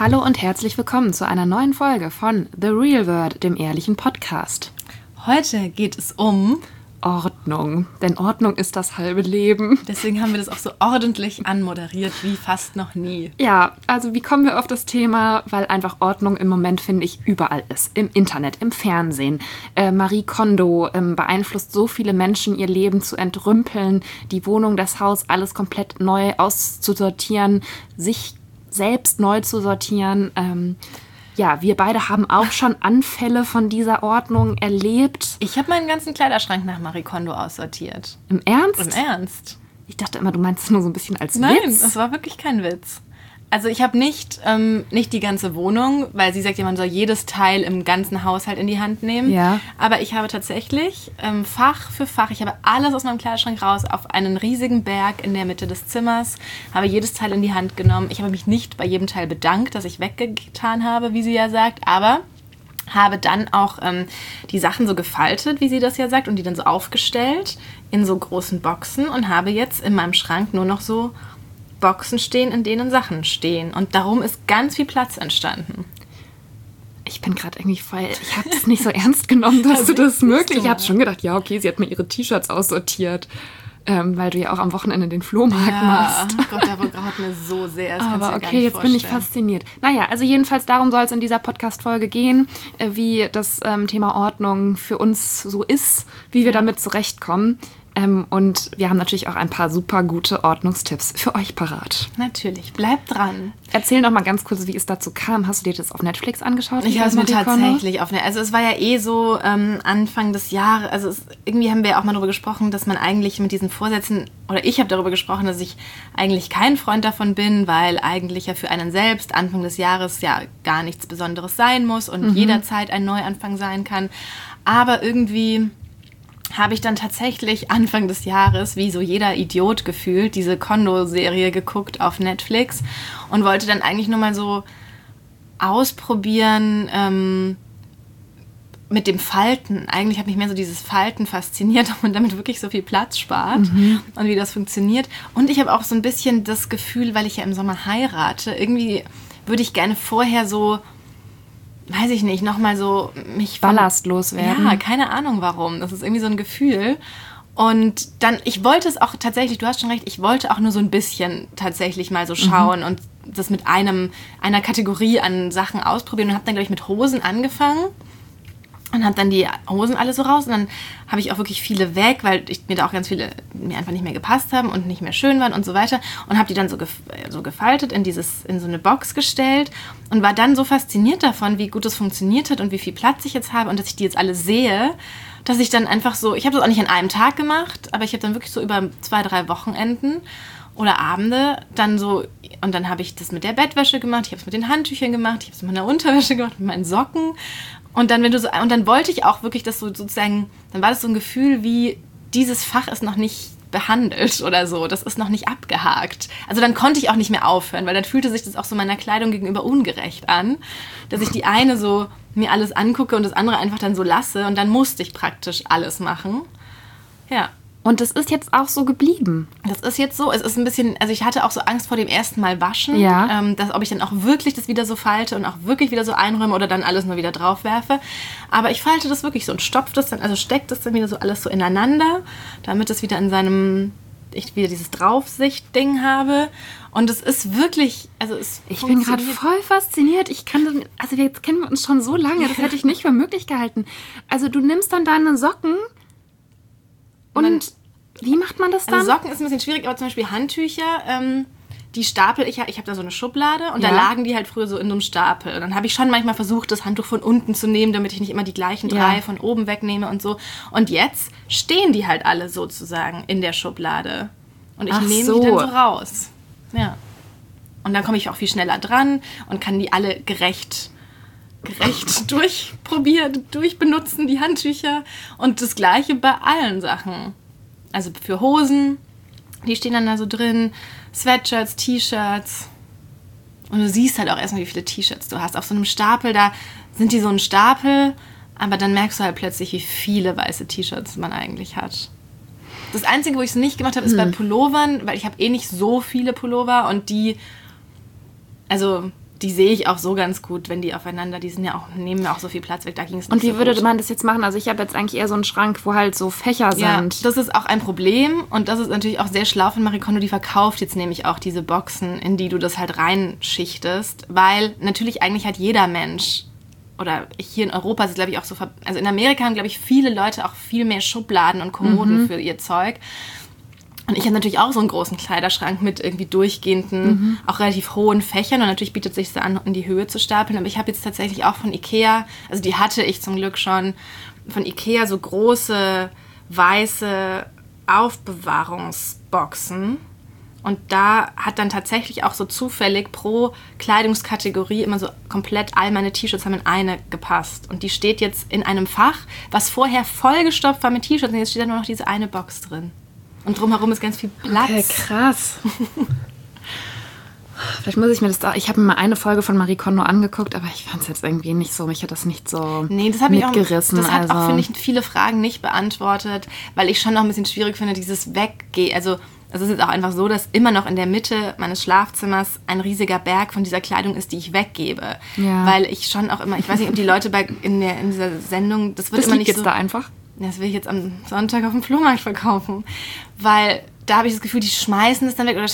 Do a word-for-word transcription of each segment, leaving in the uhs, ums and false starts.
Hallo und herzlich willkommen zu einer neuen Folge von The Real World, dem ehrlichen Podcast. Heute geht es um Ordnung, denn Ordnung ist das halbe Leben. Deswegen haben wir das auch so ordentlich anmoderiert wie fast noch nie. Ja, also wie kommen wir auf das Thema? Weil einfach Ordnung im Moment, finde ich, überall ist. Im Internet, im Fernsehen. Äh, Marie Kondo ähm, beeinflusst so viele Menschen, ihr Leben zu entrümpeln, die Wohnung, das Haus, alles komplett neu auszusortieren, sich selbst neu zu sortieren. Ähm, Ja, wir beide haben auch schon Anfälle von dieser Ordnung erlebt. Ich habe meinen ganzen Kleiderschrank nach Marie Kondo aussortiert. Im Ernst? Im Ernst. Ich dachte immer, du meinst es nur so ein bisschen als Nein, Witz. Nein, das war wirklich kein Witz. Also ich habe nicht, ähm, nicht die ganze Wohnung, weil sie sagt ja, man soll jedes Teil im ganzen Haushalt in die Hand nehmen. Ja. Aber ich habe tatsächlich ähm, Fach für Fach, ich habe alles aus meinem Kleiderschrank raus auf einen riesigen Berg in der Mitte des Zimmers, habe jedes Teil in die Hand genommen. Ich habe mich nicht bei jedem Teil bedankt, dass ich weggetan habe, wie sie ja sagt, aber habe dann auch ähm, die Sachen so gefaltet, wie sie das ja sagt, und die dann so aufgestellt in so großen Boxen und habe jetzt in meinem Schrank nur noch so Boxen stehen, in denen Sachen stehen. Und darum ist ganz viel Platz entstanden. Ich bin gerade irgendwie voll, ich habe es nicht so ernst genommen, dass du das möglich. Ich habe schon gedacht, ja okay, sie hat mir ihre T-Shirts aussortiert, ähm, weil du ja auch am Wochenende den Flohmarkt ja, machst. Oh Gott, der graut mir so sehr. Das Aber ja okay, jetzt vorstellen. bin ich fasziniert. Naja, also jedenfalls darum soll es in dieser Podcast-Folge gehen, äh, wie das ähm, Thema Ordnung für uns so ist, wie wir damit zurechtkommen. Ähm, und wir haben natürlich auch ein paar super gute Ordnungstipps für euch parat. Natürlich, bleibt dran. Erzähl noch mal ganz kurz, wie es dazu kam. Hast du dir das auf Netflix angeschaut? Ich habe es mir tatsächlich auf Netflix. Also es war ja eh so ähm, Anfang des Jahres. Also es, irgendwie haben wir ja auch mal darüber gesprochen, dass man eigentlich mit diesen Vorsätzen, oder ich habe darüber gesprochen, dass ich eigentlich kein Freund davon bin, weil eigentlich ja für einen selbst Anfang des Jahres ja gar nichts Besonderes sein muss und mhm. jederzeit ein Neuanfang sein kann. Aber irgendwie habe ich dann tatsächlich Anfang des Jahres, wie so jeder Idiot gefühlt, diese Kondo-Serie geguckt auf Netflix und wollte dann eigentlich nur mal so ausprobieren ähm, mit dem Falten. Eigentlich hat mich mehr so dieses Falten fasziniert, ob man damit wirklich so viel Platz spart mhm. und wie das funktioniert. Und ich habe auch so ein bisschen das Gefühl, weil ich ja im Sommer heirate, irgendwie würde ich gerne vorher so, weiß ich nicht, nochmal so mich ballastlos werden. Ja, keine Ahnung warum. Das ist irgendwie so ein Gefühl. Und dann, ich wollte es auch tatsächlich, du hast schon recht, ich wollte auch nur so ein bisschen tatsächlich mal so schauen mhm. und das mit einem, einer Kategorie an Sachen ausprobieren und habe dann, glaube ich, mit Hosen angefangen. Und habe dann die Hosen alle so raus und dann habe ich auch wirklich viele weg, weil ich, mir da auch ganz viele mir einfach nicht mehr gepasst haben und nicht mehr schön waren und so weiter. Und habe die dann so, gef- so gefaltet, in, dieses, in so eine Box gestellt und war dann so fasziniert davon, wie gut das funktioniert hat und wie viel Platz ich jetzt habe und dass ich die jetzt alle sehe, dass ich dann einfach so, ich habe das auch nicht an einem Tag gemacht, aber ich habe dann wirklich so über zwei, drei Wochenenden oder Abende dann so, und dann habe ich das mit der Bettwäsche gemacht, ich habe es mit den Handtüchern gemacht, ich habe es mit meiner Unterwäsche gemacht, mit meinen Socken. Und dann, wenn du so, und dann wollte ich auch wirklich, dass so sozusagen, dann war das so ein Gefühl wie, dieses Fach ist noch nicht behandelt oder so, das ist noch nicht abgehakt. Also dann konnte ich auch nicht mehr aufhören, weil dann fühlte sich das auch so meiner Kleidung gegenüber ungerecht an, dass ich die eine so mir alles angucke und das andere einfach dann so lasse und dann musste ich praktisch alles machen. Ja. Und das ist jetzt auch so geblieben. Das ist jetzt so. Es ist ein bisschen, also ich hatte auch so Angst vor dem ersten Mal waschen, ja. ähm, dass, ob ich dann auch wirklich das wieder so falte und auch wirklich wieder so einräume oder dann alles nur wieder drauf werfe. Aber ich falte das wirklich so und stopfe das dann, also stecke das dann wieder so alles so ineinander, damit es wieder in seinem, ich wieder dieses Draufsicht-Ding habe. Und es ist wirklich, also es Ich bin gerade voll fasziniert. Ich kann das, also jetzt kennen wir uns schon so lange, das hätte ich nicht für möglich gehalten. Also du nimmst dann deine Socken. Und man, wie macht man das dann? Also Socken ist ein bisschen schwierig, aber zum Beispiel Handtücher, ähm, die stapel ich ja, ich habe da so eine Schublade und ja. da lagen die halt früher so in so einem Stapel. Und dann habe ich schon manchmal versucht, das Handtuch von unten zu nehmen, damit ich nicht immer die gleichen drei ja. von oben wegnehme und so. Und jetzt stehen die halt alle sozusagen in der Schublade. Und ich Ach nehme so. die dann so raus. Ja. Und dann komme ich auch viel schneller dran und kann die alle gerecht gerecht durchprobieren, durchbenutzen, die Handtücher. Und das Gleiche bei allen Sachen. Also für Hosen, die stehen dann da so drin, Sweatshirts, T-Shirts. Und du siehst halt auch erstmal, wie viele T-Shirts du hast. Auf so einem Stapel, da sind die so ein Stapel, aber dann merkst du halt plötzlich, wie viele weiße T-Shirts man eigentlich hat. Das Einzige, wo ich es nicht gemacht habe, ist hm. bei Pullovern, weil ich habe eh nicht so viele Pullover und die, also die sehe ich auch so ganz gut, wenn die aufeinander, die sind ja auch, nehmen ja auch so viel Platz weg, da ging es nicht Und wie so würde gut. man das jetzt machen? Also ich habe jetzt eigentlich eher so einen Schrank, wo halt so Fächer Ja, sind. das ist auch ein Problem und das ist natürlich auch sehr schlau von Marie Kondo, die verkauft jetzt nämlich auch diese Boxen, in die du das halt reinschichtest, weil natürlich eigentlich hat jeder Mensch, oder hier in Europa ist es, glaube ich, auch so, also in Amerika haben, glaube ich, viele Leute auch viel mehr Schubladen und Kommoden mhm. für ihr Zeug. Und ich habe natürlich auch so einen großen Kleiderschrank mit irgendwie durchgehenden, mhm. auch relativ hohen Fächern. Und natürlich bietet es sich an, in die Höhe zu stapeln. Aber ich habe jetzt tatsächlich auch von Ikea, also die hatte ich zum Glück schon, von Ikea so große, weiße Aufbewahrungsboxen. Und da hat dann tatsächlich auch so zufällig pro Kleidungskategorie immer so komplett all meine T-Shirts haben in eine gepasst. Und die steht jetzt in einem Fach, was vorher vollgestopft war mit T-Shirts. Und jetzt steht da nur noch diese eine Box drin. Und drumherum ist ganz viel Platz. Okay, krass. Vielleicht muss ich mir das da... Ich habe mir mal eine Folge von Marie Kondo angeguckt, aber ich fand es jetzt irgendwie nicht so... Mich hat das nicht so nee, das mitgerissen. Ich auch, das hat also. auch, finde ich, viele Fragen nicht beantwortet, weil ich schon noch ein bisschen schwierig finde, dieses Weggehen. Also es ist jetzt auch einfach so, dass immer noch in der Mitte meines Schlafzimmers ein riesiger Berg von dieser Kleidung ist, die ich weggebe. Ja. Weil ich schon auch immer... Ich weiß nicht, ob die Leute bei, in, der, in dieser Sendung... Das wird das immer liegt nicht jetzt so, da einfach? Das will ich jetzt am Sonntag auf dem Flohmarkt verkaufen. Weil da habe ich das Gefühl, die schmeißen es dann weg oder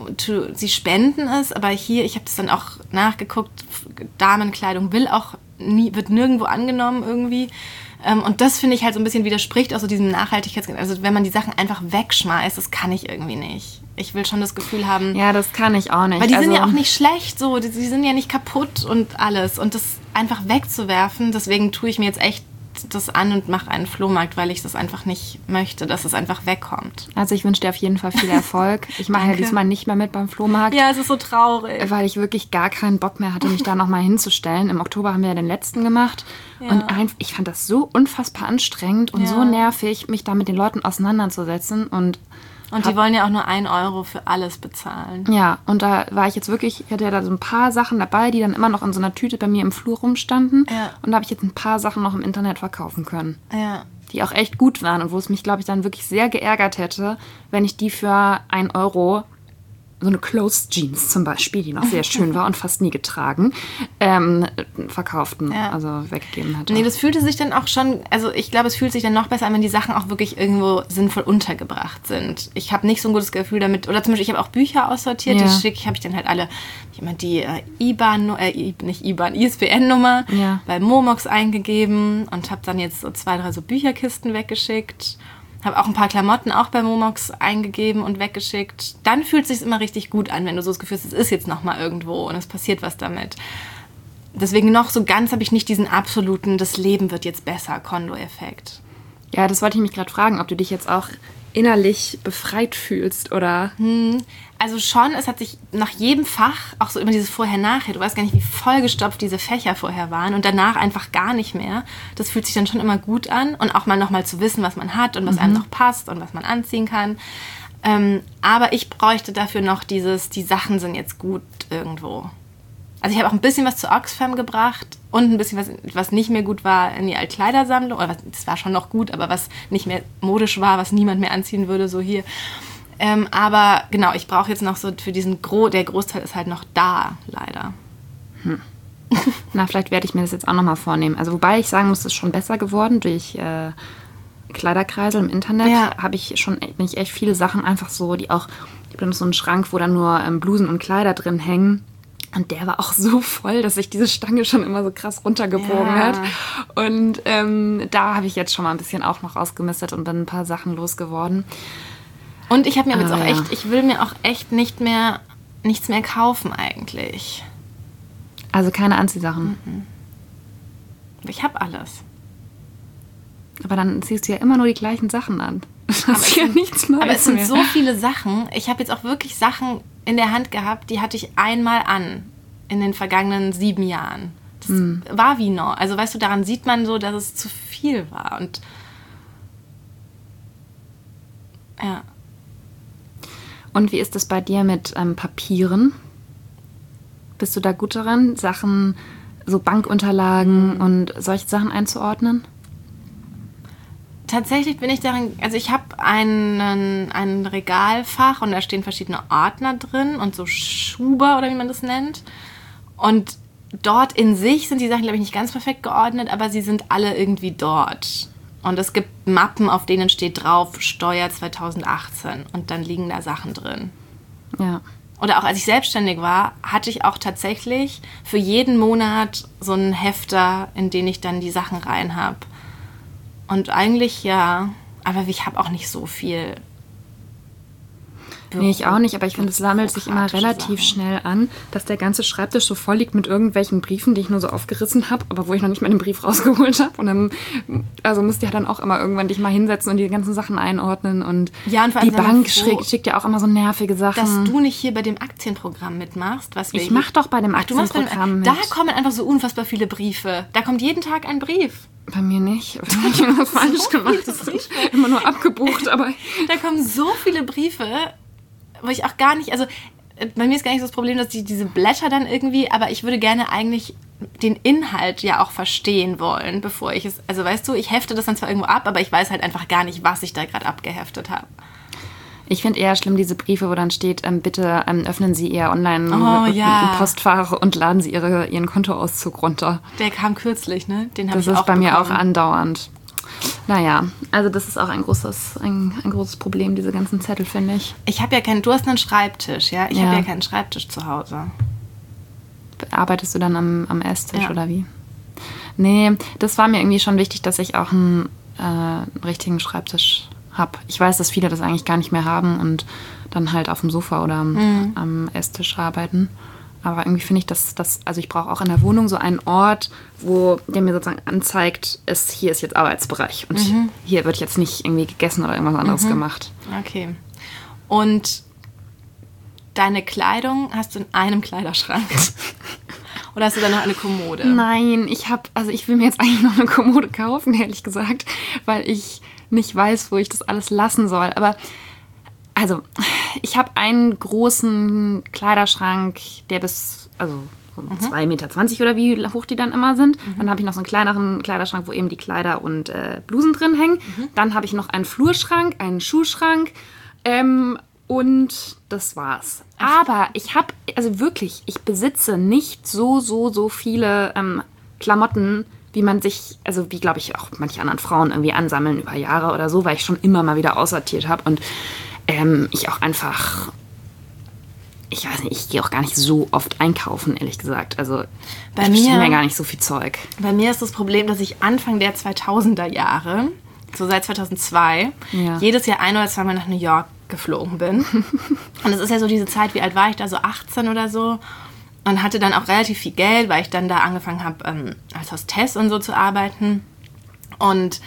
sie spenden es. Aber hier, ich habe das dann auch nachgeguckt, Damenkleidung will auch nie, wird nirgendwo angenommen irgendwie. Und das finde ich halt so ein bisschen widerspricht auch so diesem Nachhaltigkeitsgedanken. Also wenn man die Sachen einfach wegschmeißt, das kann ich irgendwie nicht. Ich will schon das Gefühl haben... Ja, das kann ich auch nicht. Weil die also, sind ja auch nicht schlecht so, die, die sind ja nicht kaputt und alles. Und das einfach wegzuwerfen, deswegen tue ich mir jetzt echt das an und mache einen Flohmarkt, weil ich das einfach nicht möchte, dass es einfach wegkommt. Also ich wünsche dir auf jeden Fall viel Erfolg. Ich mache ja diesmal nicht mehr mit beim Flohmarkt. Ja, es ist so traurig. Weil ich wirklich gar keinen Bock mehr hatte, mich da nochmal hinzustellen. Im Oktober haben wir ja den letzten gemacht. Ja. Und ein, ich fand das so unfassbar anstrengend und ja. so nervig, mich da mit den Leuten auseinanderzusetzen. Und Und die wollen ja auch nur ein Euro für alles bezahlen. Ja, und da war ich jetzt wirklich, ich hatte ja da so ein paar Sachen dabei, die dann immer noch in so einer Tüte bei mir im Flur rumstanden. Ja. Und da habe ich jetzt ein paar Sachen noch im Internet verkaufen können. Ja. Die auch echt gut waren und wo es mich, glaube ich, dann wirklich sehr geärgert hätte, wenn ich die für ein Euro, so eine Closed Jeans zum Beispiel, die noch sehr schön war und fast nie getragen, ähm, verkauften, ja. also weggegeben hätte. Nee, das fühlte sich dann auch schon, also ich glaube, es fühlt sich dann noch besser an, wenn die Sachen auch wirklich irgendwo sinnvoll untergebracht sind. Ich habe nicht so ein gutes Gefühl damit, oder zum Beispiel, ich habe auch Bücher aussortiert, ja. die schicke ich, habe ich dann halt alle, ich habe die äh, I B A N, äh, nicht I B A N, I S B N-Nummer ja. bei Momox eingegeben und habe dann jetzt so zwei, drei so Bücherkisten weggeschickt. Habe auch ein paar Klamotten auch bei Momox eingegeben und weggeschickt. Dann fühlt es sich immer richtig gut an, wenn du so das Gefühl hast, es ist jetzt noch mal irgendwo und es passiert was damit. Deswegen noch so ganz habe ich nicht diesen absoluten, das Leben wird jetzt besser, Kondo-Effekt. Ja, das wollte ich mich gerade fragen, ob du dich jetzt auch innerlich befreit fühlst, oder? Hm, also schon, es hat sich nach jedem Fach, auch so immer dieses Vorher-Nachher, du weißt gar nicht, wie vollgestopft diese Fächer vorher waren und danach einfach gar nicht mehr. Das fühlt sich dann schon immer gut an und auch mal nochmal zu wissen, was man hat und was mhm. einem noch passt und was man anziehen kann. Ähm, aber ich bräuchte dafür noch dieses, die Sachen sind jetzt gut irgendwo. Also ich habe auch ein bisschen was zu Oxfam gebracht und ein bisschen was, was nicht mehr gut war in die Altkleidersammlung. Oder was, das war schon noch gut, aber was nicht mehr modisch war, was niemand mehr anziehen würde, so hier. Ähm, aber genau, ich brauche jetzt noch so für diesen Gro, der Großteil ist halt noch da, leider. Hm. Na, vielleicht werde ich mir das jetzt auch nochmal vornehmen. Also wobei ich sagen muss, es ist schon besser geworden durch äh, Kleiderkreisel im Internet. Ja. Habe ich schon bin ich echt viele Sachen einfach so, die auch, ich habe dann so einen Schrank, wo dann nur ähm, Blusen und Kleider drin hängen. Und der war auch so voll, dass sich diese Stange schon immer so krass runtergebogen ja. hat. Und ähm, da habe ich jetzt schon mal ein bisschen auch noch rausgemistet und bin ein paar Sachen losgeworden. Und ich habe mir jetzt ah, auch ja. echt, ich will mir auch echt nicht mehr, nichts mehr kaufen eigentlich. Also keine Anziehsachen. Mhm. Ich habe alles. Aber dann ziehst du ja immer nur die gleichen Sachen an. Das aber ist ja sind, nichts Neues Aber es sind mehr. so viele Sachen. Ich habe jetzt auch wirklich Sachen in der Hand gehabt, die hatte ich einmal an in den vergangenen sieben Jahren. Das hm. war wie neu. Also weißt du, daran sieht man so, dass es zu viel war. Und ja. Und wie ist das bei dir mit ähm, Papieren? Bist du da gut daran, Sachen, so Bankunterlagen mhm. und solche Sachen einzuordnen? Tatsächlich bin ich darin, also ich habe einen, ein Regalfach und da stehen verschiedene Ordner drin und so Schuber oder wie man das nennt. Und dort in sich sind die Sachen, glaube ich, nicht ganz perfekt geordnet, aber sie sind alle irgendwie dort. Und es gibt Mappen, auf denen steht drauf Steuer zwanzig achtzehn und dann liegen da Sachen drin. Ja. Oder auch als ich selbstständig war, hatte ich auch tatsächlich für jeden Monat so einen Hefter, in den ich dann die Sachen rein habe. Und eigentlich ja, aber ich habe auch nicht so viel. Nee, ich auch nicht, aber ich finde, es sammelt sich immer relativ Sachen. schnell an, dass der ganze Schreibtisch so voll liegt mit irgendwelchen Briefen, die ich nur so aufgerissen habe, aber wo ich noch nicht mal den Brief rausgeholt habe. Und dann, also musst du ja dann auch immer irgendwann dich mal hinsetzen und die ganzen Sachen einordnen. Und, ja, und vor die allem Bank froh, schickt, schickt ja auch immer so nervige Sachen. Dass du nicht hier bei dem Aktienprogramm mitmachst. Was wir ich mach doch bei dem Ach, du machst bei dem, Aktienprogramm mit. Da kommen einfach so unfassbar viele Briefe. Da kommt jeden Tag ein Brief. Bei mir nicht. Da habe ich irgendwas falsch so gemacht. Das ist immer nur abgebucht, aber... Da kommen so viele Briefe, wo ich auch gar nicht, also bei mir ist gar nicht so das Problem, dass die diese Blätter dann irgendwie, aber ich würde gerne eigentlich den Inhalt ja auch verstehen wollen, bevor ich es, also weißt du, ich hefte das dann zwar irgendwo ab, aber ich weiß halt einfach gar nicht, was ich da gerade abgeheftet habe. Ich finde eher schlimm diese Briefe, wo dann steht, ähm, bitte ähm, öffnen Sie Ihr Online-Postfach Oh, ja. und laden Sie ihre, Ihren Kontoauszug runter. Der kam kürzlich, ne? Den habe Das ich ist auch bei mir bekommen. auch andauernd. Naja, also das ist auch ein großes, ein, ein großes Problem, diese ganzen Zettel, finde ich. Ich habe ja keinen, du hast einen Schreibtisch, ja? Ich Ja. habe ja keinen Schreibtisch zu Hause. Arbeitest du dann am, am Esstisch Ja. oder wie? Nee, das war mir irgendwie schon wichtig, dass ich auch einen, äh, einen richtigen Schreibtisch habe. Ich weiß, dass viele das eigentlich gar nicht mehr haben und dann halt auf dem Sofa oder am, Mhm. am Esstisch arbeiten. Aber irgendwie finde ich, dass das, also ich brauche auch in der Wohnung so einen Ort, wo der mir sozusagen anzeigt, ist, hier ist jetzt Arbeitsbereich und Mhm. hier wird jetzt nicht irgendwie gegessen oder irgendwas anderes gemacht. Okay. Und deine Kleidung hast du in einem Kleiderschrank? Oder hast du da noch eine Kommode? Nein, ich habe, also ich will mir jetzt eigentlich noch eine Kommode kaufen, ehrlich gesagt, weil ich nicht weiß, wo ich das alles lassen soll. Aber also, ich habe einen großen Kleiderschrank, der bis, also so zwei Meter zwanzig oder wie hoch die dann immer sind. Dann habe ich noch so einen kleineren Kleiderschrank, wo eben die Kleider und äh, Blusen drin hängen. Dann habe ich noch einen Flurschrank, einen Schuhschrank ähm, und das war's. Aber ich habe, also wirklich, ich besitze nicht so, so, so viele ähm, Klamotten, wie man sich, also wie glaube ich auch manche anderen Frauen irgendwie ansammeln über Jahre oder so, weil ich schon immer mal wieder aussortiert habe und ähm, ich auch einfach, ich weiß nicht, ich gehe auch gar nicht so oft einkaufen, ehrlich gesagt. Also Bei ich bestelle mir- mir gar nicht so viel Zeug. Bei mir ist das Problem, dass ich Anfang der zweitausender Jahre, so seit zweitausendzwei, Ja. jedes Jahr ein- oder zweimal nach New York geflogen bin. Und es ist ja so diese Zeit, wie alt war ich da, so achtzehn oder so. Und hatte dann auch relativ viel Geld, weil ich dann da angefangen habe, ähm, als Hostess und so zu arbeiten. Und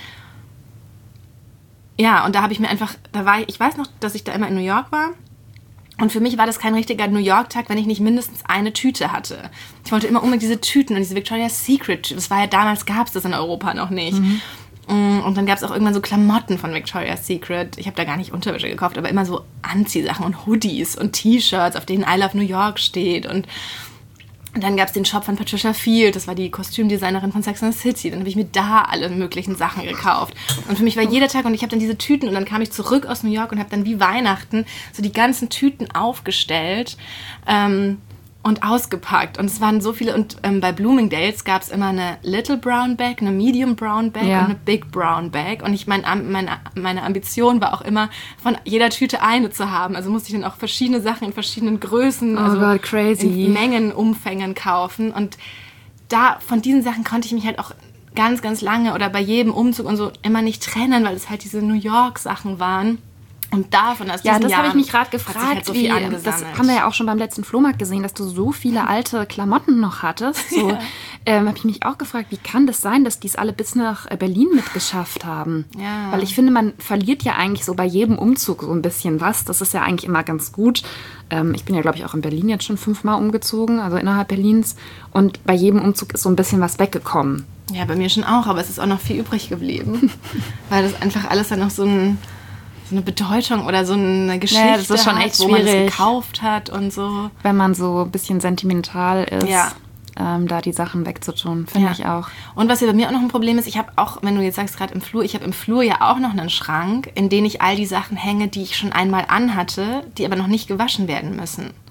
ja, und da habe ich mir einfach, da war ich, ich weiß noch, dass ich da immer in New York war. Und für mich war das kein richtiger New York-Tag, wenn ich nicht mindestens eine Tüte hatte. Ich wollte immer unbedingt diese Tüten und diese Victoria's Secret. Das war ja damals, gab es das in Europa noch nicht. Mhm. Und dann gab es auch irgendwann so Klamotten von Victoria's Secret. Ich habe da gar nicht Unterwäsche gekauft, aber immer so Anziehsachen und Hoodies und T-Shirts, auf denen I Love New York steht. Und dann gab es den Shop von Patricia Field, das war die Kostümdesignerin von Sex and the City. Dann habe ich mir da alle möglichen Sachen gekauft. Und für mich war jeder Tag, und ich habe dann diese Tüten, und dann kam ich zurück aus New York und habe dann wie Weihnachten so die ganzen Tüten aufgestellt ähm, und ausgepackt. Und es waren so viele, und ähm, bei Bloomingdale's gab es immer eine Little Brown Bag, eine Medium Brown Bag Ja. und eine Big Brown Bag. Und ich mein, meine, meine Ambition war auch immer, von jeder Tüte eine zu haben. Also musste ich dann auch verschiedene Sachen in verschiedenen Größen, Oh also Gott, crazy. in Mengen, Umfängen kaufen. Und da, von diesen Sachen konnte ich mich halt auch ganz, ganz lange oder bei jedem Umzug und so immer nicht trennen, weil es halt diese New York-Sachen waren. Und davon aus Ja, diesen das habe ich Jahren mich gerade hat sich gefragt. halt so wie, viel das angesammelt. haben wir ja auch schon beim letzten Flohmarkt gesehen, dass du so viele alte Klamotten noch hattest. So, Ja. ähm, habe ich mich auch gefragt, wie kann das sein, dass die es alle bis nach äh, Berlin mitgeschafft haben? Ja. Weil ich finde, man verliert ja eigentlich so bei jedem Umzug so ein bisschen was. Das ist ja eigentlich immer ganz gut. Ähm, ich bin ja, glaube ich, auch in Berlin jetzt schon fünfmal umgezogen, also innerhalb Berlins. Und bei jedem Umzug ist so ein bisschen was weggekommen. Ja, bei mir schon auch, aber es ist auch noch viel übrig geblieben. Weil das einfach alles dann noch so, ein, so eine Bedeutung oder so eine Geschichte Naja, das ist schon hat, echt wo man es schwierig. gekauft hat und so. Wenn man so ein bisschen sentimental ist, Ja. ähm, da die Sachen wegzutun, finde Ja. ich auch. Und was ja bei mir auch noch ein Problem ist, ich habe auch, wenn du jetzt sagst, gerade im Flur, ich habe im Flur ja auch noch einen Schrank, in den ich all die Sachen hänge, die ich schon einmal anhatte, die aber noch nicht gewaschen werden müssen.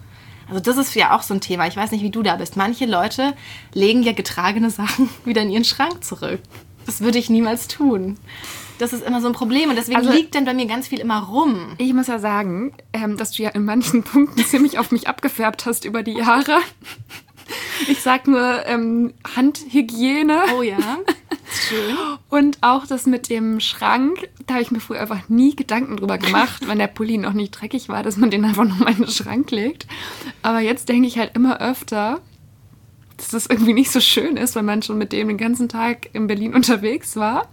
Also das ist ja auch so ein Thema. Ich weiß nicht, wie du da bist. Manche Leute legen ja getragene Sachen wieder in ihren Schrank zurück. Das würde ich niemals tun. Das ist immer so ein Problem und deswegen also, liegt dann bei mir ganz viel immer rum. Ich muss ja sagen, ähm, dass du ja in manchen Punkten ziemlich auf mich abgefärbt hast über die Jahre. Ich sag nur ähm, Handhygiene. Oh ja, schön. Und auch das mit dem Schrank, da habe ich mir früher einfach nie Gedanken drüber gemacht, wenn der Pulli noch nicht dreckig war, dass man den einfach nochmal in den Schrank legt. Aber jetzt denke ich halt immer öfter, dass das irgendwie nicht so schön ist, wenn man schon mit dem den ganzen Tag in Berlin unterwegs war.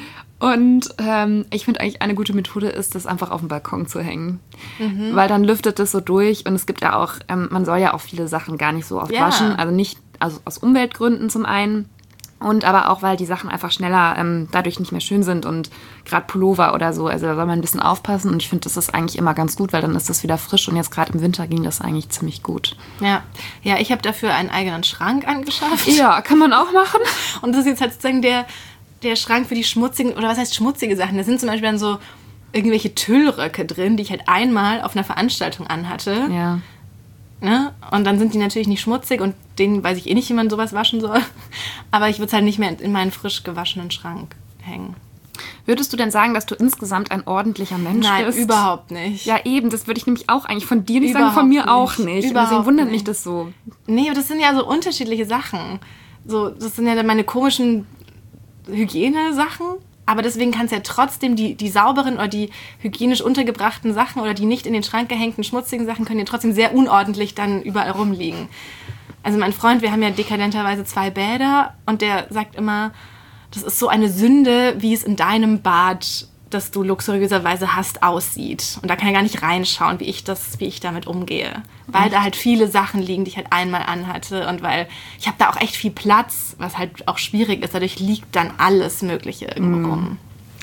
Und ähm, ich finde eigentlich eine gute Methode ist, das einfach auf dem Balkon zu hängen. Mhm. Weil dann lüftet das so durch und es gibt ja auch, ähm, man soll ja auch viele Sachen gar nicht so oft ja. waschen. Also nicht, also aus Umweltgründen zum einen und aber auch, weil die Sachen einfach schneller ähm, dadurch nicht mehr schön sind und gerade Pullover oder so, also da soll man ein bisschen aufpassen und ich finde, das ist eigentlich immer ganz gut, weil dann ist das wieder frisch und jetzt gerade im Winter ging das eigentlich ziemlich gut. Ja, ja, ich habe dafür einen eigenen Schrank angeschafft. Ja, kann man auch machen. Und das ist jetzt halt sozusagen der... der Schrank für die schmutzigen, oder was heißt schmutzige Sachen? Da sind zum Beispiel dann so irgendwelche Tüllröcke drin, die ich halt einmal auf einer Veranstaltung anhatte. Ja. Ne? Und dann sind die natürlich nicht schmutzig und denen weiß ich eh nicht, wie man sowas waschen soll. Aber ich würde es halt nicht mehr in meinen frisch gewaschenen Schrank hängen. Würdest du denn sagen, dass du insgesamt ein ordentlicher Mensch Nein, bist? Nein, überhaupt nicht. Ja, eben, das würde ich nämlich auch eigentlich von dir nicht überhaupt sagen, von mir nicht. auch nicht. Überhaupt Deswegen wundert nicht. mich das so. Nee, aber das sind ja so unterschiedliche Sachen. So, das sind ja dann meine komischen Hygienesachen, aber deswegen kannst du ja trotzdem die, die sauberen oder die hygienisch untergebrachten Sachen oder die nicht in den Schrank gehängten schmutzigen Sachen können ja trotzdem sehr unordentlich dann überall rumliegen. Also mein Freund, wir haben ja dekadenterweise zwei Bäder und der sagt immer, das ist so eine Sünde, wie es in deinem Bad, das du luxuriöserweise hast, aussieht. Und da kann er gar nicht reinschauen, wie ich das, wie ich damit umgehe. Weil da halt viele Sachen liegen, die ich halt einmal anhatte und weil ich habe da auch echt viel Platz, was halt auch schwierig ist. Dadurch liegt dann alles Mögliche irgendwo rum.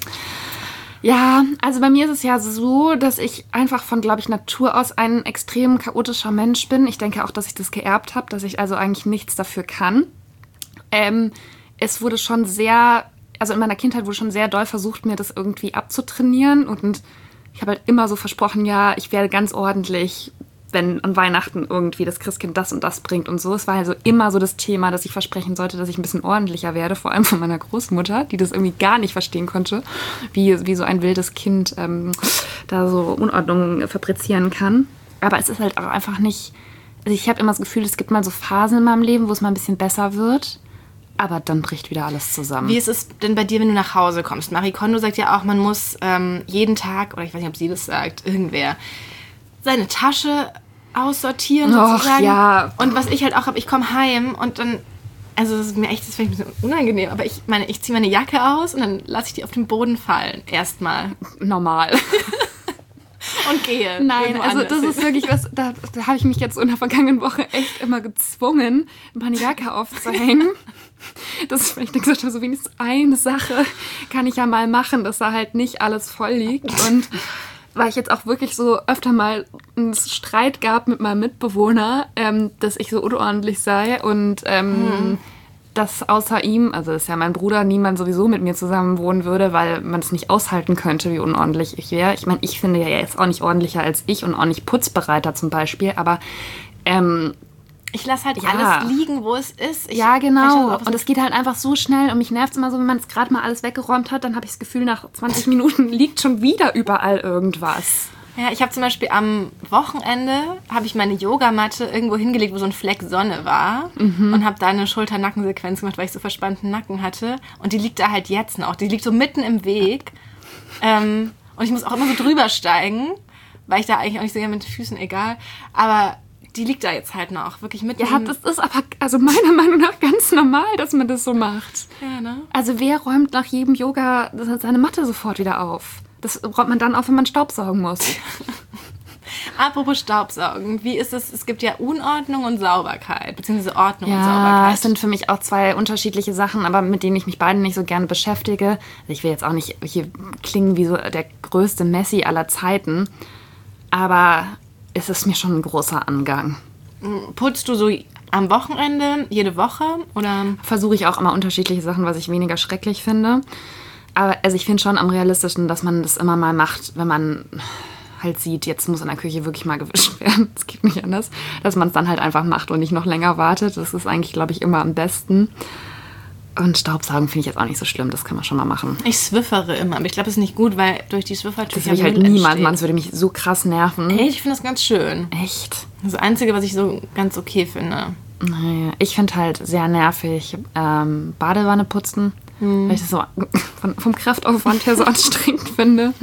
Ja, also bei mir ist es ja so, dass ich einfach von, glaube ich, Natur aus ein extrem chaotischer Mensch bin. Ich denke auch, dass ich das geerbt habe, dass ich also eigentlich nichts dafür kann. Ähm, es wurde schon sehr... Also in meiner Kindheit wurde schon sehr doll versucht, mir das irgendwie abzutrainieren. Und ich habe halt immer so versprochen, ja, ich werde ganz ordentlich, wenn an Weihnachten irgendwie das Christkind das und das bringt und so. Es war also immer so das Thema, dass ich versprechen sollte, dass ich ein bisschen ordentlicher werde. Vor allem von meiner Großmutter, die das irgendwie gar nicht verstehen konnte, wie, wie so ein wildes Kind ähm, da so Unordnung fabrizieren kann. Aber es ist halt auch einfach nicht... Also ich habe immer das Gefühl, es gibt mal so Phasen in meinem Leben, wo es mal ein bisschen besser wird. Aber dann bricht wieder alles zusammen. Wie ist es denn bei dir, wenn du nach Hause kommst? Marie Kondo sagt ja auch, man muss ähm, jeden Tag, oder ich weiß nicht, ob sie das sagt, irgendwer, seine Tasche aussortieren sozusagen. Och, ja. Und was ich halt auch habe, ich komme heim und dann, also das ist mir echt, das finde ich ein bisschen unangenehm, aber ich meine, ich ziehe meine Jacke aus und dann lasse ich die auf den Boden fallen. Erstmal. Normal. Und gehe. Nein, also das ist wirklich was, da, da habe ich mich jetzt in der vergangenen Woche echt immer gezwungen, meine Jacke aufzuhängen. Das ist, weil ich gesagt habe, so wenigstens eine Sache kann ich ja mal machen, dass da halt nicht alles voll liegt. Und weil ich jetzt auch wirklich so öfter mal einen Streit gab mit meinem Mitbewohner, ähm, dass ich so unordentlich sei und ähm, mhm. dass außer ihm, also das ist ja mein Bruder, niemand sowieso mit mir zusammen wohnen würde, weil man es nicht aushalten könnte, wie unordentlich ich wäre. Ich meine, ich finde ja jetzt auch nicht ordentlicher als ich und auch nicht putzbereiter zum Beispiel, aber ähm, ich lasse halt ja. alles liegen, wo es ist. Ich, ja, genau. Und es geht halt einfach so schnell und mich nervt es immer so, wenn man es gerade mal alles weggeräumt hat, dann habe ich das Gefühl, nach zwanzig Minuten liegt schon wieder überall irgendwas. Ja, ich habe zum Beispiel am Wochenende habe ich meine Yogamatte irgendwo hingelegt, wo so ein Fleck Sonne war mhm. und habe da eine Schulter-Nacken-Sequenz gemacht, weil ich so verspannten Nacken hatte. Und die liegt da halt jetzt noch. Die liegt so mitten im Weg. Ähm, und ich muss auch immer so drüber steigen, weil ich da eigentlich auch nicht so gerne mit den Füßen, egal. Aber die liegt da jetzt halt noch, wirklich mitten. Ja, das ist aber also meiner Meinung nach ganz normal, dass man das so macht. Ja, ne? Also wer räumt nach jedem Yoga seine Matte sofort wieder auf? Das räumt man dann auf, wenn man Staubsaugen muss. Apropos Staubsaugen, wie ist es? Es gibt ja Unordnung und Sauberkeit, beziehungsweise Ordnung ja, und Sauberkeit. Ja, es sind für mich auch zwei unterschiedliche Sachen, aber mit denen ich mich beiden nicht so gerne beschäftige. Ich will jetzt auch nicht hier klingen wie so der größte Messi aller Zeiten, aber es ist mir schon ein großer Angang. Putzt du so am Wochenende, jede Woche? Oder? Versuche ich auch immer unterschiedliche Sachen, was ich weniger schrecklich finde. Aber also ich finde schon am realistischsten, dass man das immer mal macht, wenn man halt sieht, jetzt muss in der Küche wirklich mal gewischt werden, das geht nicht anders, dass man es dann halt einfach macht und nicht noch länger wartet. Das ist eigentlich, glaube ich, immer am besten. Und Staubsaugen finde ich jetzt auch nicht so schlimm, das kann man schon mal machen. Ich swiffere immer, aber ich glaube, es ist nicht gut, weil durch die Swiffertücher das will ich halt niemals machen, das würde mich so krass nerven. Hey, ich finde das ganz schön. Echt? Das Einzige, was ich so ganz okay finde. Naja, ich finde halt sehr nervig ähm, Badewanne putzen, hm. weil ich das so von, vom Kraftaufwand her so anstrengend finde.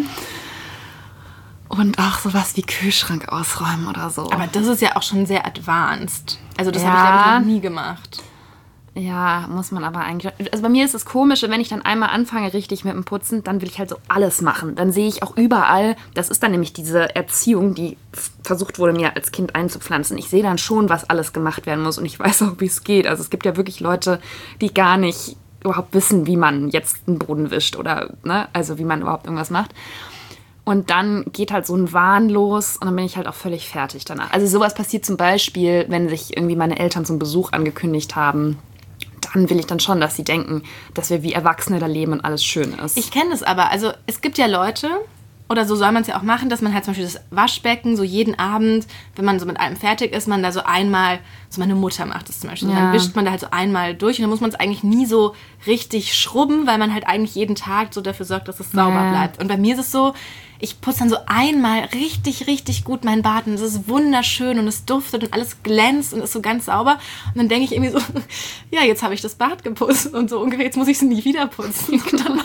Und auch sowas wie Kühlschrank ausräumen oder so. Aber das ist ja auch schon sehr advanced. Also das ja. habe ich, glaube ich, noch nie gemacht. Ja, muss man aber eigentlich... Also bei mir ist es komisch, wenn ich dann einmal anfange richtig mit dem Putzen, dann will ich halt so alles machen. Dann sehe ich auch überall, das ist dann nämlich diese Erziehung, die versucht wurde, mir als Kind einzupflanzen. Ich sehe dann schon, was alles gemacht werden muss und ich weiß auch, wie es geht. Also es gibt ja wirklich Leute, die gar nicht überhaupt wissen, wie man jetzt einen Boden wischt oder, ne, also wie man überhaupt irgendwas macht. Und dann geht halt so ein Wahn los und dann bin ich halt auch völlig fertig danach. Also sowas passiert zum Beispiel, wenn sich irgendwie meine Eltern zum Besuch angekündigt haben. Dann will ich dann schon, dass sie denken, dass wir wie Erwachsene da leben und alles schön ist. Ich kenne das aber. Also es gibt ja Leute, oder so soll man es ja auch machen, dass man halt zum Beispiel das Waschbecken so jeden Abend, wenn man so mit allem fertig ist, man da so einmal, so meine Mutter macht das zum Beispiel, ja. Dann wischt man da halt so einmal durch und dann muss man es eigentlich nie so richtig schrubben, weil man halt eigentlich jeden Tag so dafür sorgt, dass es sauber ja. bleibt. Und bei mir ist es so, ich putze dann so einmal richtig, richtig gut mein Bad und es ist wunderschön und es duftet und alles glänzt und ist so ganz sauber. Und dann denke ich irgendwie so, ja, jetzt habe ich das Bad geputzt und so ungefähr, jetzt muss ich es nie wieder putzen.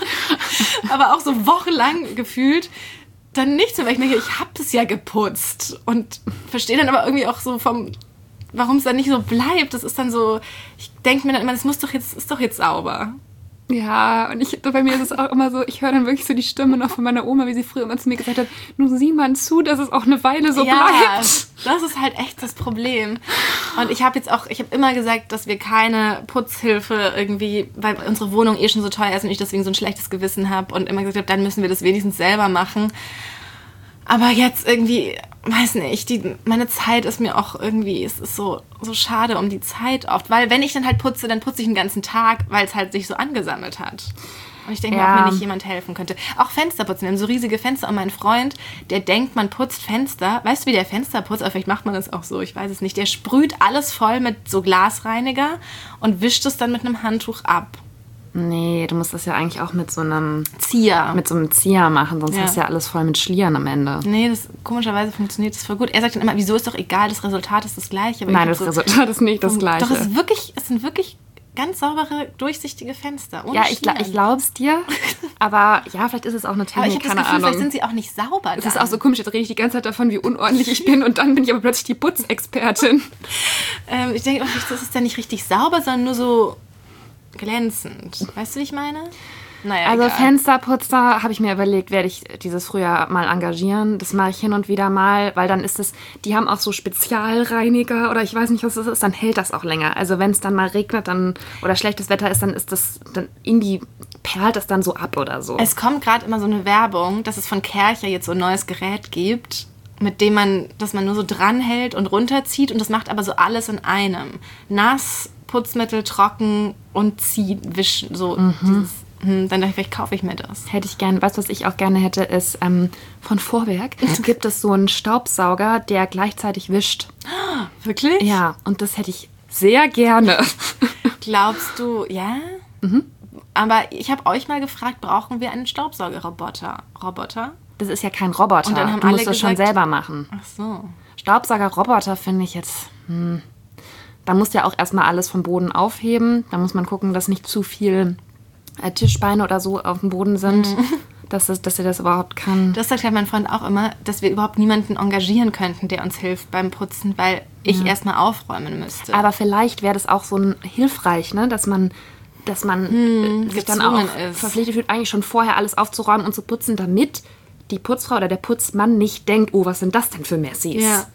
Aber auch so wochenlang gefühlt dann nichts mehr, weil ich denke, ich habe das ja geputzt und verstehe dann aber irgendwie auch so vom, warum es dann nicht so bleibt. Das ist dann so, ich denke mir dann immer, das muss doch jetzt, ist doch jetzt sauber. Ja, und ich, bei mir ist es auch immer so, ich höre dann wirklich so die Stimme noch von meiner Oma, wie sie früher immer zu mir gesagt hat, nun sieh mal zu, dass es auch eine Weile so ja, bleibt. Das ist halt echt das Problem. Und ich habe jetzt auch, ich habe immer gesagt, dass wir keine Putzhilfe irgendwie, weil unsere Wohnung eh schon so teuer ist und ich deswegen so ein schlechtes Gewissen habe und immer gesagt habe, dann müssen wir das wenigstens selber machen. Aber jetzt irgendwie, weiß nicht, die, meine Zeit ist mir auch irgendwie, es ist so, so schade um die Zeit oft. Weil wenn ich dann halt putze, dann putze ich den ganzen Tag, weil es halt sich so angesammelt hat. Und ich denke ja. mir, ob mir nicht jemand helfen könnte. Auch Fenster putzen. Wir haben so riesige Fenster und mein Freund, der denkt, man putzt Fenster. Weißt du, wie der Fenster putzt? Aber vielleicht macht man das auch so, ich weiß es nicht. Der sprüht alles voll mit so Glasreiniger und wischt es dann mit einem Handtuch ab. Nee, du musst das ja eigentlich auch mit so einem Zieher. Mit so einem Zieher machen, sonst ja. hast du ja alles voll mit Schlieren am Ende. Nee, das, komischerweise funktioniert das voll gut. Er sagt dann immer, wieso ist doch egal, das Resultat ist das gleiche. Aber Nein, das so, Resultat ist nicht das gleiche. Doch, es, ist wirklich, es sind wirklich ganz saubere, durchsichtige Fenster. Ohne ja, ich, ich glaube es dir, aber ja, vielleicht ist es auch eine Technik, aber ich habe das Gefühl, Ahnung. Vielleicht sind sie auch nicht sauber. Es ist auch so komisch, jetzt rede ich die ganze Zeit davon, wie unordentlich ich bin und dann bin ich aber plötzlich die Putzexpertin. ähm, ich denke, das ist ja nicht richtig sauber, sondern nur so glänzend. Weißt du, wie ich meine? Naja, also egal. Fensterputzer, habe ich mir überlegt, werde ich dieses Frühjahr mal engagieren. Das mache ich hin und wieder mal, weil dann ist es, die haben auch so Spezialreiniger oder ich weiß nicht, was das ist, dann hält das auch länger. Also wenn es dann mal regnet dann oder schlechtes Wetter ist, dann ist das, dann irgendwie perlt das dann so ab oder so. Es kommt gerade immer so eine Werbung, dass es von Kärcher jetzt so ein neues Gerät gibt, mit dem man, dass man nur so dranhält und runterzieht und das macht aber so alles in einem. Nass, Putzmittel, trocken und ziehen, wischen, so mhm. dieses, hm, dann dachte ich, vielleicht kaufe ich mir das. Hätte ich gerne, weißt du, was ich auch gerne hätte, ist ähm, von Vorwerk gibt es so einen Staubsauger, der gleichzeitig wischt. Wirklich? Ja, und das hätte ich sehr gerne. Glaubst du, ja? Mhm. Aber ich habe euch mal gefragt, brauchen wir einen Staubsaugerroboter? Roboter? Das ist ja kein Roboter. Und dann haben du alle musst das gesagt, schon selber machen. Ach so. Staubsaugerroboter finde ich jetzt... Hm. Da musst du ja auch erstmal alles vom Boden aufheben. Da muss man gucken, dass nicht zu viel äh, Tischbeine oder so auf dem Boden sind, mhm. dass, das, dass er das überhaupt kann. Das sagt halt mein Freund auch immer, dass wir überhaupt niemanden engagieren könnten, der uns hilft beim Putzen, weil ich ja. erstmal aufräumen müsste. Aber vielleicht wäre das auch so ein hilfreich, ne? dass man, dass man hm, sich dann auch ist. verpflichtet fühlt, eigentlich schon vorher alles aufzuräumen und zu putzen, damit die Putzfrau oder der Putzmann nicht denkt, oh, was sind das denn für Messis? Ja.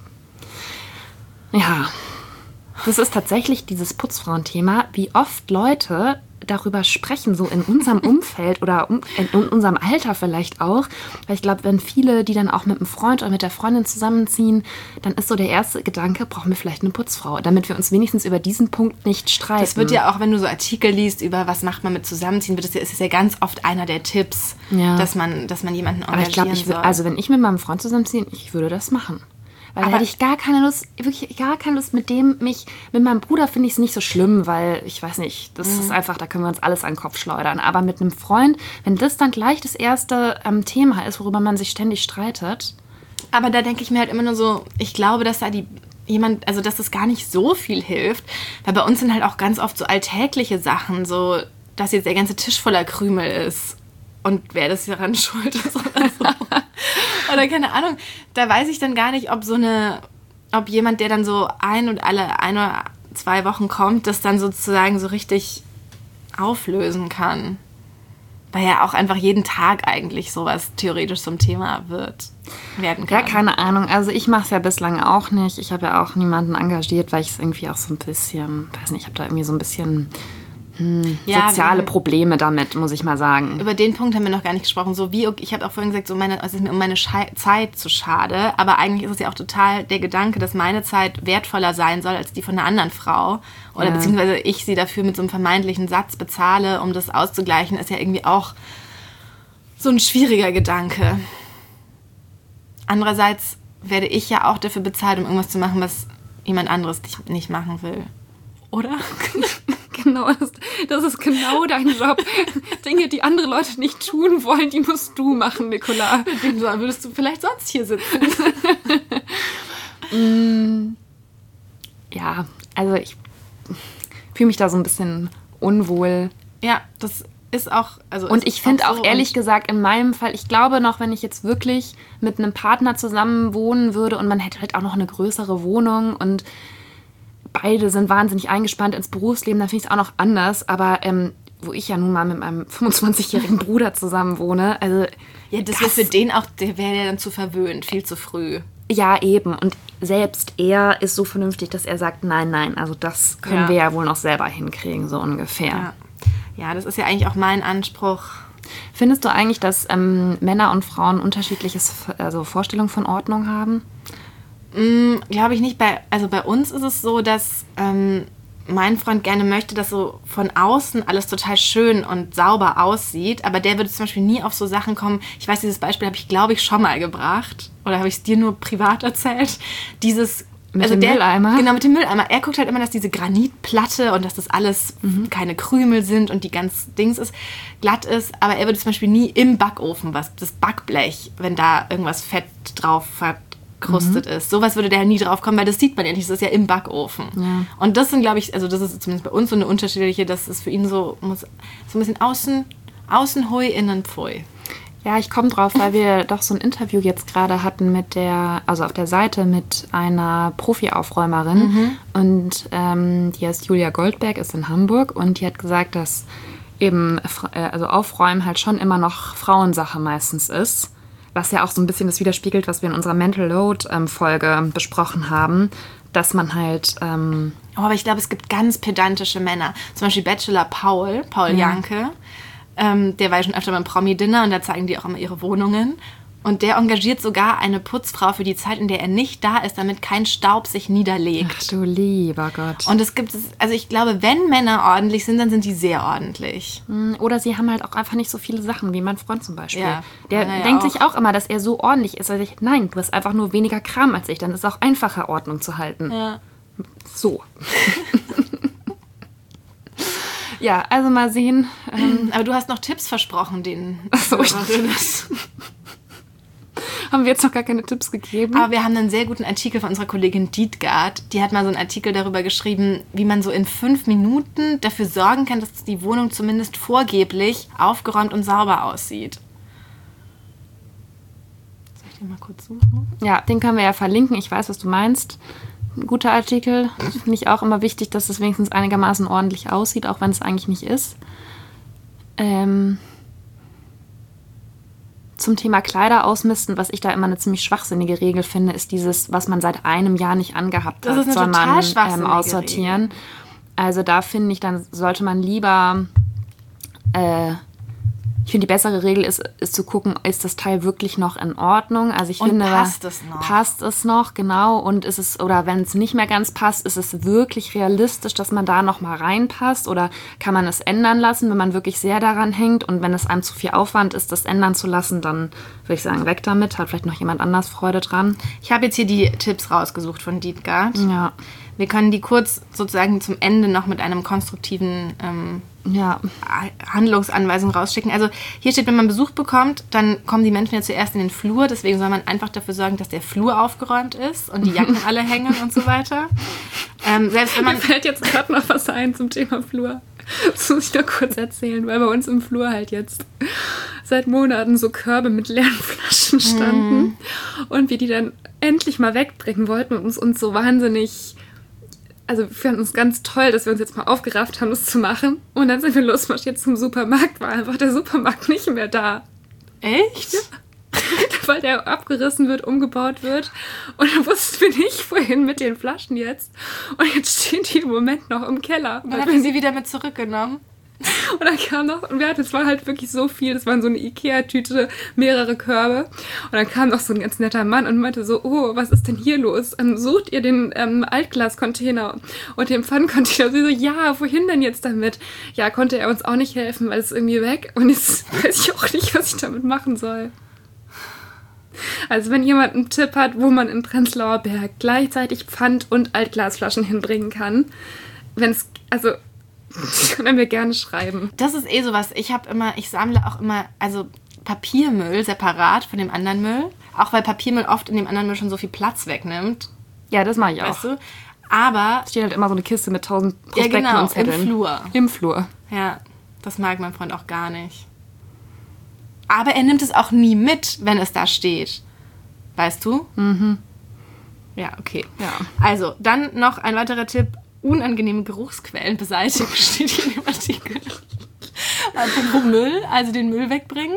Ja. Das ist tatsächlich dieses Putzfrauenthema, wie oft Leute darüber sprechen, so in unserem Umfeld oder um, in, in unserem Alter vielleicht auch. Weil ich glaube, wenn viele, die dann auch mit einem Freund oder mit der Freundin zusammenziehen, dann ist so der erste Gedanke, brauchen wir vielleicht eine Putzfrau, damit wir uns wenigstens über diesen Punkt nicht streiten. Das wird ja auch, wenn du so Artikel liest über was macht man mit Zusammenziehen, wird das ja, ist es ja ganz oft einer der Tipps, ja. dass man, dass man jemanden engagieren Aber ich glaube, ich soll. Also wenn ich mit meinem Freund zusammenziehe, ich würde das machen. Weil aber da hätte ich gar keine Lust, wirklich gar keine Lust mit dem, mich, mit meinem Bruder finde ich es nicht so schlimm, weil ich weiß nicht, das mhm. ist einfach, da können wir uns alles an den Kopf schleudern. Aber mit einem Freund, wenn das dann gleich das erste ähm, Thema ist, worüber man sich ständig streitet. Aber da denke ich mir halt immer nur so, ich glaube, dass da die jemand, also dass das gar nicht so viel hilft, weil bei uns sind halt auch ganz oft so alltägliche Sachen, so, dass jetzt der ganze Tisch voller Krümel ist und wer das daran schuld ist oder so. Oder keine Ahnung, da weiß ich dann gar nicht, ob so eine, ob jemand, der dann so ein und alle ein oder zwei Wochen kommt, das dann sozusagen so richtig auflösen kann. Weil ja auch einfach jeden Tag eigentlich sowas theoretisch zum Thema wird, werden kann. Ja, keine Ahnung. Also ich mache es ja bislang auch nicht. Ich habe ja auch niemanden engagiert, weil ich es irgendwie auch so ein bisschen, weiß nicht, ich habe da irgendwie so ein bisschen... Hm, ja, soziale Probleme damit, muss ich mal sagen. Über den Punkt haben wir noch gar nicht gesprochen. So wie, ich habe auch vorhin gesagt, so meine, es ist mir um meine Schei- Zeit zu schade. Aber eigentlich ist es ja auch total der Gedanke, dass meine Zeit wertvoller sein soll als die von einer anderen Frau. Oder ja. beziehungsweise ich sie dafür mit so einem vermeintlichen Satz bezahle, um das auszugleichen, ist ja irgendwie auch so ein schwieriger Gedanke. Andererseits werde ich ja auch dafür bezahlt, um irgendwas zu machen, was jemand anderes nicht machen will. Oder? Genau, das, das ist genau dein Job. Dinge, die andere Leute nicht tun wollen, die musst du machen, Nicola. Mit wem würdest du vielleicht sonst hier sitzen? mm, ja, also ich fühle mich da so ein bisschen unwohl. Ja, das ist auch... Also und ich finde auch, so auch ehrlich gesagt, in meinem Fall, ich glaube noch, wenn ich jetzt wirklich mit einem Partner zusammen wohnen würde und man hätte halt auch noch eine größere Wohnung und beide sind wahnsinnig eingespannt ins Berufsleben, dann finde ich es auch noch anders. Aber ähm, wo ich ja nun mal mit meinem fünfundzwanzigjährigen Bruder zusammen wohne, also... Ja, das, das wäre für den auch, der wäre ja dann zu verwöhnt, viel zu früh. Ja, eben. Und selbst er ist so vernünftig, dass er sagt, nein, nein, also das können ja. wir ja wohl noch selber hinkriegen, so ungefähr. Ja, ja, das ist ja eigentlich auch mein Anspruch. Findest du eigentlich, dass ähm, Männer und Frauen unterschiedliches also Vorstellungen von Ordnung haben? Mm, glaube ich nicht. Bei, also bei uns ist es so, dass ähm, mein Freund gerne möchte, dass so von außen alles total schön und sauber aussieht. Aber der würde zum Beispiel nie auf so Sachen kommen. Ich weiß, dieses Beispiel habe ich, glaube ich, schon mal gebracht. Oder habe ich es dir nur privat erzählt? Dieses... Mit also dem der, Mülleimer? Genau, mit dem Mülleimer. Er guckt halt immer, dass diese Granitplatte und dass das alles mhm. keine Krümel sind und die ganz Dings ist, glatt ist. Aber er würde zum Beispiel nie im Backofen, was das Backblech, wenn da irgendwas Fett drauf verkrustet mhm. ist. Sowas würde der nie drauf kommen, weil das sieht man ja nicht. Das ist ja im Backofen. Ja. Und das sind, glaube ich, also das ist zumindest bei uns so eine unterschiedliche, dass es für ihn so muss, so ein bisschen außen, außen hui, innen pfui. Ja, ich komme drauf, weil wir doch so ein Interview jetzt gerade hatten mit der, also auf der Seite mit einer Profi-Aufräumerin mhm. und ähm, die heißt Julia Goldberg, ist in Hamburg und die hat gesagt, dass eben äh, also Aufräumen halt schon immer noch Frauensache meistens ist, was ja auch so ein bisschen das widerspiegelt, was wir in unserer Mental Load-Folge ähm, besprochen haben, dass man halt... Ähm, oh, aber ich glaube, es gibt ganz pedantische Männer, zum Beispiel Bachelor Paul, Paul ja. Janke. Ähm, der war ja schon öfter beim Promi-Dinner und da zeigen die auch immer ihre Wohnungen. Und der engagiert sogar eine Putzfrau für die Zeit, in der er nicht da ist, damit kein Staub sich niederlegt. Ach du lieber Gott. Und es gibt, also ich glaube, wenn Männer ordentlich sind, dann sind die sehr ordentlich. Oder sie haben halt auch einfach nicht so viele Sachen, wie mein Freund zum Beispiel. Ja, der ja denkt auch. sich auch immer, dass er so ordentlich ist. Also ich, nein, du hast einfach nur weniger Kram als ich, dann ist es auch einfacher, Ordnung zu halten. Ja. So. Ja, also mal sehen. Ähm, Aber du hast noch Tipps versprochen, denen. Achso, ich haben wir jetzt noch gar keine Tipps gegeben. Aber wir haben einen sehr guten Artikel von unserer Kollegin Dietgard. Die hat mal so einen Artikel darüber geschrieben, wie man so in fünf Minuten dafür sorgen kann, dass die Wohnung zumindest vorgeblich aufgeräumt und sauber aussieht. Soll ich den mal kurz suchen? Ja, den können wir ja verlinken. Ich weiß, was du meinst. Ein guter Artikel. Finde ich auch immer wichtig, dass es wenigstens einigermaßen ordentlich aussieht, auch wenn es eigentlich nicht ist. Ähm... Zum Thema Kleider ausmisten, was ich da immer eine ziemlich schwachsinnige Regel finde, ist dieses, was man seit einem Jahr nicht angehabt hat, soll man ähm, aussortieren. Regel. Also da finde ich, dann sollte man lieber äh, ich finde, die bessere Regel ist, ist zu gucken, ist das Teil wirklich noch in Ordnung? Also ich und finde, passt es noch? Passt es noch, genau. Und ist es, oder wenn es nicht mehr ganz passt, ist es wirklich realistisch, dass man da noch mal reinpasst? Oder kann man es ändern lassen, wenn man wirklich sehr daran hängt? Und wenn es einem zu viel Aufwand ist, das ändern zu lassen, dann würde ich sagen, weg damit. Hat vielleicht noch jemand anders Freude dran. Ich habe jetzt hier die Tipps rausgesucht von Dietgard. Ja. Wir können die kurz sozusagen zum Ende noch mit einem konstruktiven ähm, ja. Handlungsanweisung rausschicken. Also hier steht, wenn man Besuch bekommt, dann kommen die Menschen ja zuerst in den Flur. Deswegen soll man einfach dafür sorgen, dass der Flur aufgeräumt ist und die Jacken alle hängen und so weiter. Ähm, selbst wenn man Mir fällt jetzt gerade noch was ein zum Thema Flur. Das muss ich noch kurz erzählen, weil bei uns im Flur halt jetzt seit Monaten so Körbe mit leeren Flaschen standen mm. und wir die dann endlich mal wegbringen wollten und uns, uns so wahnsinnig... Also wir fanden es ganz toll, dass wir uns jetzt mal aufgerafft haben, das zu machen. Und dann sind wir losmarschiert zum Supermarkt, war einfach der Supermarkt nicht mehr da. Echt? Ja. Weil der abgerissen wird, umgebaut wird. Und dann wussten wir nicht, wohin mit den Flaschen jetzt. Und jetzt stehen die im Moment noch im Keller. Dann haben wir sie wieder mit zurückgenommen. Und dann kam noch, und wir hatten, es war halt wirklich so viel, das waren so eine Ikea-Tüte, mehrere Körbe. Und dann kam noch so ein ganz netter Mann und meinte so, oh, was ist denn hier los? Ähm, sucht ihr den ähm, Altglas-Container und den Pfannencontainer? Und sie so, ja, wohin denn jetzt damit? Ja, konnte er uns auch nicht helfen, weil es ist irgendwie weg. Und jetzt weiß ich auch nicht, was ich damit machen soll. Also wenn jemand einen Tipp hat, wo man in Prenzlauer Berg gleichzeitig Pfand- und Altglasflaschen hinbringen kann, wenn es, also... können wir gerne schreiben. Das ist eh sowas. Ich habe immer, ich sammle auch immer, also Papiermüll separat von dem anderen Müll. Auch weil Papiermüll oft in dem anderen Müll schon so viel Platz wegnimmt. Ja, das mache ich auch. Weißt du? Aber... Es steht halt immer so eine Kiste mit tausend Prospekten ja, genau, und Zetteln. im Flur. Im Flur. Ja, das mag mein Freund auch gar nicht. Aber er nimmt es auch nie mit, wenn es da steht. Weißt du? Mhm. Ja, okay. Ja. Also, dann noch ein weiterer Tipp. Unangenehme Geruchsquellen beseitigen, steht hier in dem Artikel. Apropos Müll, also den Müll wegbringen.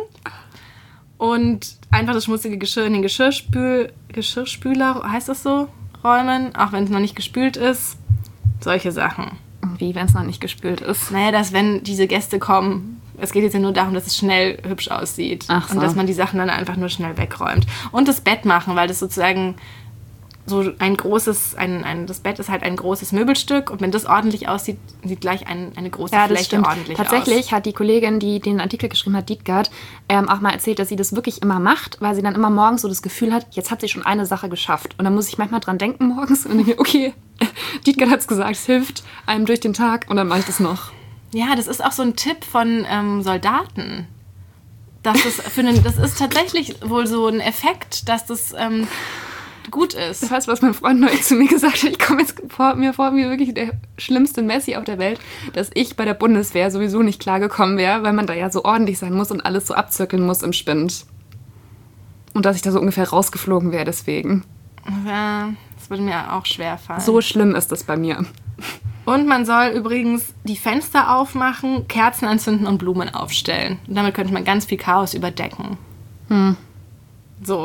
Und einfach das schmutzige Geschirr in den Geschirrspül, Geschirrspüler, heißt das so, räumen, auch wenn es noch nicht gespült ist. Solche Sachen. Wie, wenn es noch nicht gespült ist? Naja, dass wenn diese Gäste kommen, es geht jetzt ja nur darum, dass es schnell hübsch aussieht. Ach so. Und dass man die Sachen dann einfach nur schnell wegräumt. Und das Bett machen, weil das sozusagen... so ein großes, ein, ein, das Bett ist halt ein großes Möbelstück und wenn das ordentlich aussieht, sieht gleich ein, eine große ja, Fläche stimmt. ordentlich Tatsächlich aus. hat die Kollegin, die den Artikel geschrieben hat, Dietgard, ähm, auch mal erzählt, dass sie das wirklich immer macht, weil sie dann immer morgens so das Gefühl hat, jetzt hat sie schon eine Sache geschafft. Und dann muss ich manchmal dran denken morgens und denke, okay, Dietgard hat es gesagt, es hilft einem durch den Tag und dann mache ich das noch. Ja, das ist auch so ein Tipp von ähm, Soldaten. Dass das, für einen, das ist tatsächlich wohl so ein Effekt, dass das... Ähm, gut ist. Das heißt, was mein Freund neulich zu mir gesagt hat, ich komme jetzt vor, mir vor, wie wirklich der schlimmste Messi auf der Welt, dass ich bei der Bundeswehr sowieso nicht klargekommen wäre, weil man da ja so ordentlich sein muss und alles so abzirkeln muss im Spind. Und dass ich da so ungefähr rausgeflogen wäre deswegen. Ja, das würde mir auch schwerfallen. So schlimm ist das bei mir. Und man soll übrigens die Fenster aufmachen, Kerzen anzünden und Blumen aufstellen. Und damit könnte man ganz viel Chaos überdecken. Hm. So.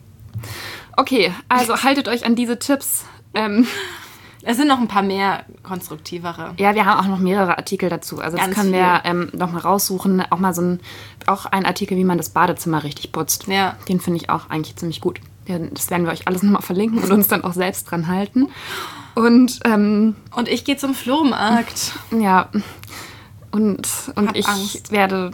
Okay, also haltet euch an diese Tipps. Ähm, es sind noch ein paar mehr konstruktivere. Ja, wir haben auch noch mehrere Artikel dazu. Also Ganz das können wir ähm, noch mal raussuchen. Auch mal so ein, auch ein Artikel, wie man das Badezimmer richtig putzt. Ja. Den finde ich auch eigentlich ziemlich gut. Das werden wir euch alles nochmal verlinken und uns dann auch selbst dran halten. Und, ähm, und ich gehe zum Flohmarkt. Ja, und, und ich Angst. werde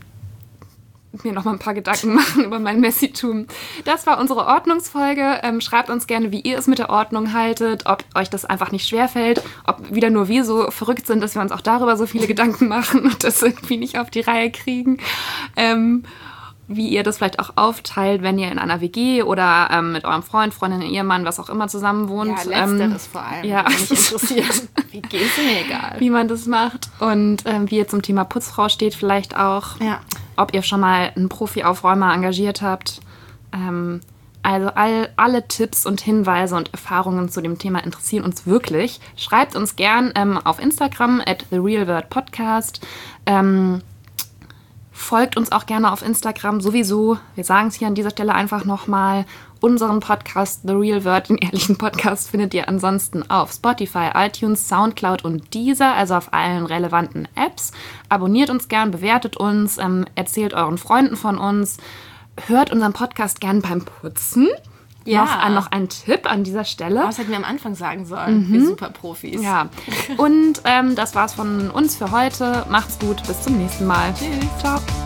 mir noch mal ein paar Gedanken machen über mein Messitum. Das war unsere Ordnungsfolge. Ähm, schreibt uns gerne, wie ihr es mit der Ordnung haltet, ob euch das einfach nicht schwerfällt, ob wieder nur wir so verrückt sind, dass wir uns auch darüber so viele Gedanken machen und das irgendwie nicht auf die Reihe kriegen. Ähm, wie ihr das vielleicht auch aufteilt, wenn ihr in einer W G oder ähm, mit eurem Freund, Freundin, Ehemann, was auch immer zusammen wohnt. Ja, letzteres ähm, vor allem. Ja, mich interessiert. Wie geht's mir egal. Wie man das macht und ähm, wie ihr zum Thema Putzfrau steht vielleicht auch. Ja. Ob ihr schon mal einen Profi-Aufräumer engagiert habt. Ähm, also all, alle Tipps und Hinweise und Erfahrungen zu dem Thema interessieren uns wirklich. Schreibt uns gern ähm, auf Instagram at the real word podcast. Ähm, Folgt uns auch gerne auf Instagram sowieso. Wir sagen es hier an dieser Stelle einfach nochmal. Unseren Podcast The Real Word, den ehrlichen Podcast, findet ihr ansonsten auf Spotify, iTunes, Soundcloud und Deezer, also auf allen relevanten Apps. Abonniert uns gern, bewertet uns, ähm, erzählt euren Freunden von uns. Hört unseren Podcast gern beim Putzen. Ja. Noch, noch ein Tipp an dieser Stelle. Das hätten wir am Anfang sagen sollen. Mhm. Wir super Profis. Ja. Und ähm, das war's von uns für heute. Macht's gut. Bis zum nächsten Mal. Tschüss. Ciao.